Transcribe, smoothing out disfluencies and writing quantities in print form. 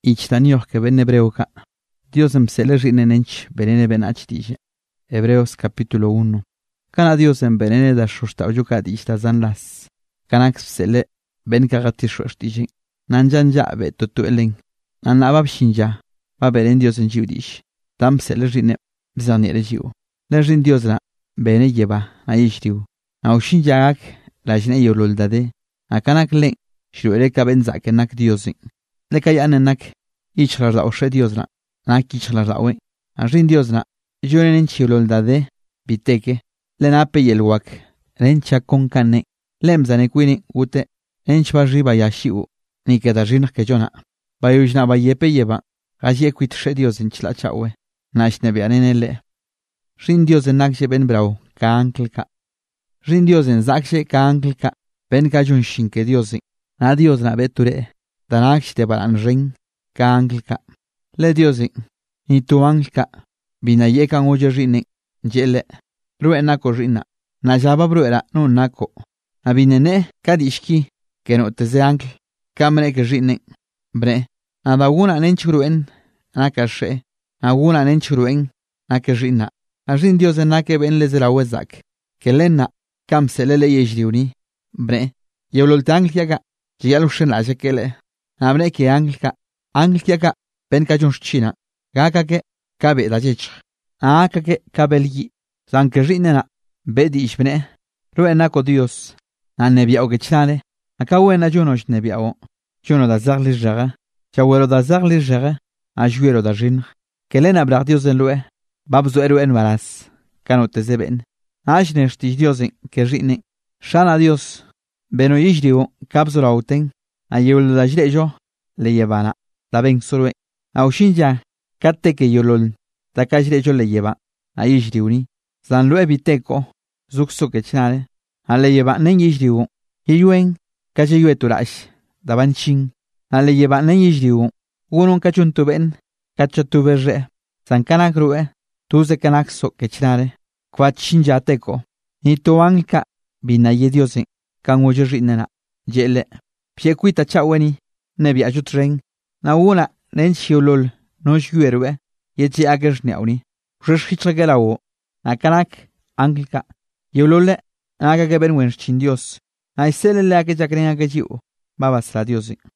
ichtanioh que ben hebreuca. Dios msele rinenench benene benach dije. Hebreos capítulo 1. Kana Dios benene da shushtauyuka dishta zanlas. Kanak msele ben kagatishush dije. Nanjanja be tutuelen. Nanabab shinja. Va beren Dios en jiudish. Tam msele rine bzanere jiu. Le rin Dios la bene yeba na ishtiu. Na ushinjagak la jine yoluldade. Na kanak len shruere ka ben zakenak Diosin. Le kayanenak ichlar la oshe Dios la. Nak ichlar la we. A rin Dios la yonen chiololdade biteke. Le nape yelwak. Len chakon kane. Lemzane kwini ute. Enchba riba yashiu. Ni queda rinach que jona. Bayujna bayepe yeba. Gaje kwit Dios en chla chawe. Nash nebianele. Rin Dios en nakje ben brau. Ka ankelka. Rin Dios en zakje ka ankelka. Ben kajun shinke Diosin. Na Dios na beture. Danaksh te baran ring. Ka ankelka. Le Diosin. Ni tu ankelka. Bina yekan oye rine. Jele. Rue nako rina. Na jaba bruera no nako. Na binene kadishki. Que no te se ankel. Kamre que rine. Bre. Na daguna nenchuruen. Na kashe. Na guna nenchuruen. Na que rina. A rin Dios en nake ben les de la wezak. Que lena. Kam selele yejriuni. Bre. Yeulol te angliaga. Jialushen la jekele. Na bre que anglika. Angliaga. Ben kajun china. Gaka ke. Kabe la jech. Aka ke kabelgi. San que rinena. Bedi ishbne. Ruenako Dios. Na nebiao que chnale. Akawena junosh nebiao. Juno da zarli jara. Chawero da zarli jara. A juero da jin. Kelena brar Dios en lue. Babzo eru en varas. Kano te zeben. Ashnesh Dios en que rine. Shana Dios. Beno yishriu. Kabzo rauten. A yeul da jrejo. Le llevana. Da ben sorue. A ushinja. Katte que yolol. Da kajrejo le lleva. A yishriuni. Zan lue biteko. Zukso que chnale. A le lleva nen yishriu. Yuen. Kaje yue turash. Da banchin. A le lleva nen yishriu. Unon kachun tuben. Kacho tuberre. San kanak rue. Tuze kanak so que chnale. Kwat shinja teko. Ni tu anka. Binaye Diosin. Kan oye rinena. Yele. Piekuita chaweni. Nebi ayutren. Na una nen shiolol. No shuerwe. Yechi agers neauni. Rishhichagelawo. Na kanak. Anglika. Yolole. Naga que ben wench chin Dios. Ay selele a que ya creen a que yo. Babas la Diosin.